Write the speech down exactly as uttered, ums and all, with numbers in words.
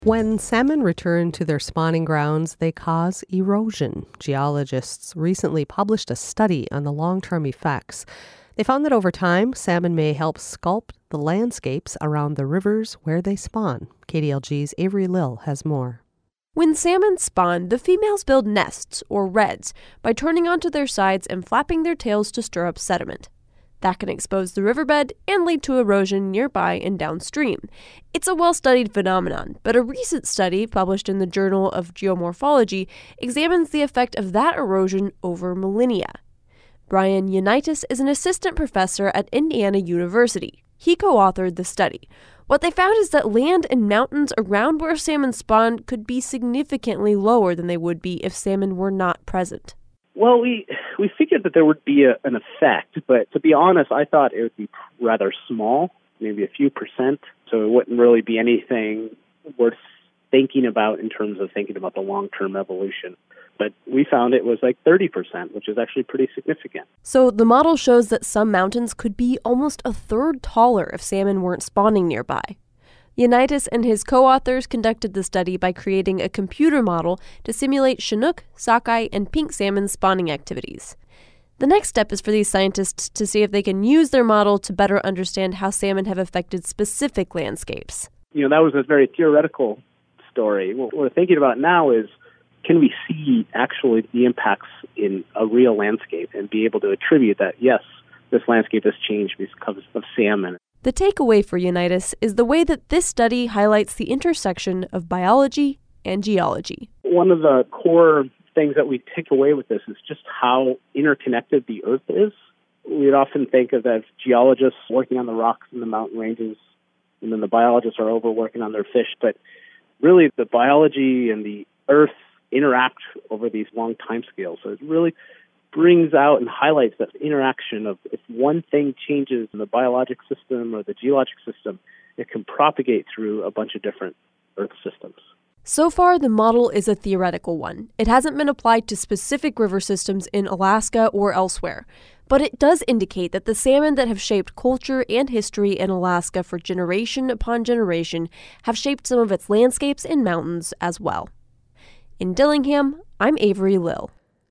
When salmon return to their spawning grounds, they cause erosion. Geologists recently published a study on the long-term effects. They found that over time, salmon may help sculpt the landscapes around the rivers where they spawn. K D L G's Avery Lill has more. When salmon spawn, the females build nests, or redds, by turning onto their sides and flapping their tails to stir up sediment. That can expose the riverbed and lead to erosion nearby and downstream. It's a well-studied phenomenon, but a recent study published in the Journal of Geomorphology examines the effect of that erosion over millennia. Brian Unitas is an assistant professor at Indiana University. He co-authored the study. What they found is that land and mountains around where salmon spawn could be significantly lower than they would be if salmon were not present. Well, we we figured that there would be a, an effect, but to be honest, I thought it would be rather small, maybe a few percent, so it wouldn't really be anything worth thinking about in terms of thinking about the long-term evolution. But we found it was like thirty percent, which is actually pretty significant. So the model shows that some mountains could be almost a third taller if salmon weren't spawning nearby. Unitas and his co-authors conducted the study by creating a computer model to simulate Chinook, sockeye, and pink salmon spawning activities. The next step is for these scientists to see if they can use their model to better understand how salmon have affected specific landscapes. You know, that was a very theoretical story. What we're thinking about now is, can we see actually the impacts in a real landscape and be able to attribute that, yes, this landscape has changed because of salmon. The takeaway for Unitas is the way that this study highlights the intersection of biology and geology. One of the core things that we take away with this is just how interconnected the Earth is. We'd often think of as geologists working on the rocks in the mountain ranges, and then the biologists are over working on their fish. But really, the biology and the Earth interact over these long time scales. So it really brings out and highlights that interaction of if one thing changes in the biologic system or the geologic system, it can propagate through a bunch of different Earth systems. So far, the model is a theoretical one. It hasn't been applied to specific river systems in Alaska or elsewhere. But it does indicate that the salmon that have shaped culture and history in Alaska for generation upon generation have shaped some of its landscapes and mountains as well. In Dillingham, I'm Avery Lill.